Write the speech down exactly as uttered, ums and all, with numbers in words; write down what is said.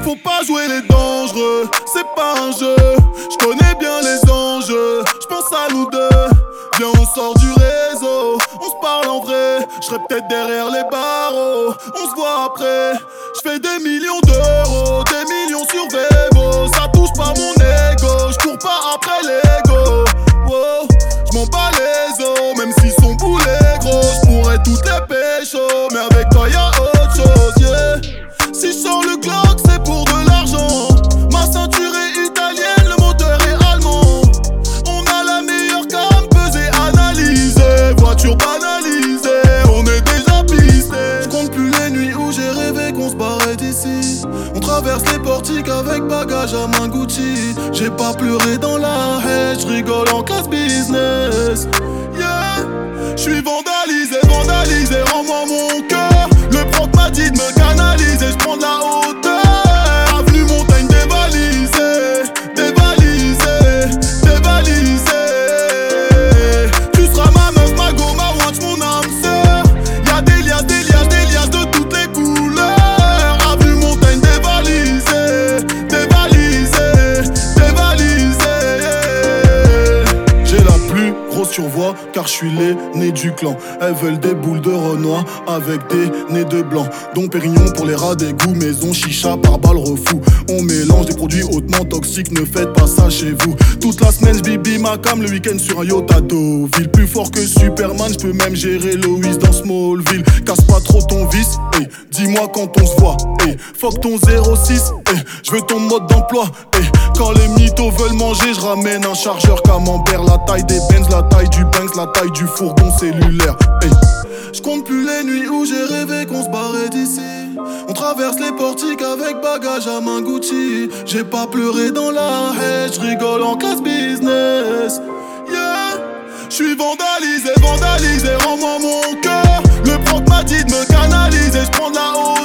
Faut pas jouer les dangereux, c'est pas un jeu. Je connais bien les enjeux, je pense à nous deux. Viens on sort du réseau, on se parle en vrai. Je serai peut-être derrière les barreaux, on se voit après. Je fais des millions d'euros, des millions sur Vevo. Ça touche pas mon ego, je cours pas après l'ego. Wow, je m'en bats les os, même si son boulet gros. Je pourrais toutes les pécho, mais avec toi y'a autre chose, yeah. Si je sors le Glock, c'est pour de l'argent. Ma ceinture est italienne, le moteur est allemand. On a la meilleure cam, pesée, analysée. Voiture banalisée, on est déjà pisté. Je compte plus les nuits où j'ai rêvé qu'on se barrait d'ici. On traverse les portiques avec bagage à main Gucci. J'ai pas pleuré dans la haie, je rigole en classe business. Yeah, je suis vandalisé, vandalisé, rends-moi mon cœur. Le proc m'a dit de me canaliser, je prends de la hauteur. Avenue Montagne dévalisée, dévalisée, dévalisée. Tu seras ma meuf, ma go, ma watch, mon âme sœur. Y'a des liasses, des liasses, des liasses de toutes les couleurs. Avenue Montagne dévalisée, dévalisée, dévalisée. J'ai la plus grosse survoix car je suis l'aîné du clan. Elles veulent des boules de Renoir avec des nez de blanc. Dom Pérignon pour les rats d'égout, maison chicha par balle refou. On mélange des produits hautement toxiques, ne faites pas ça chez vous. Toute la semaine j'bibi ma cam, le week-end sur un yacht à Deauville. Plus fort que Superman, j'peux même gérer Loïs dans Smallville. Casse pas trop ton vice, hey, dis-moi quand on se voit, hey, fuck ton zéro six, hey, j'veux ton mode d'emploi, hey. Quand les mythos veulent manger, j'ramène un chargeur camembert. La taille des Benz, la taille du Banks, la taille du fourgon cellulaire, hey. J'compte plus les nuits où j'ai rêvé qu'on se barrait d'ici. On traverse les portiques avec bagage à main Gucci. J'ai pas pleuré dans la haie, j'rigole en classe business. Yeah, j'suis vandalisé, vandalisé, rends-moi mon cœur. Le proc m'a dit de me canaliser, j'prends de la haut.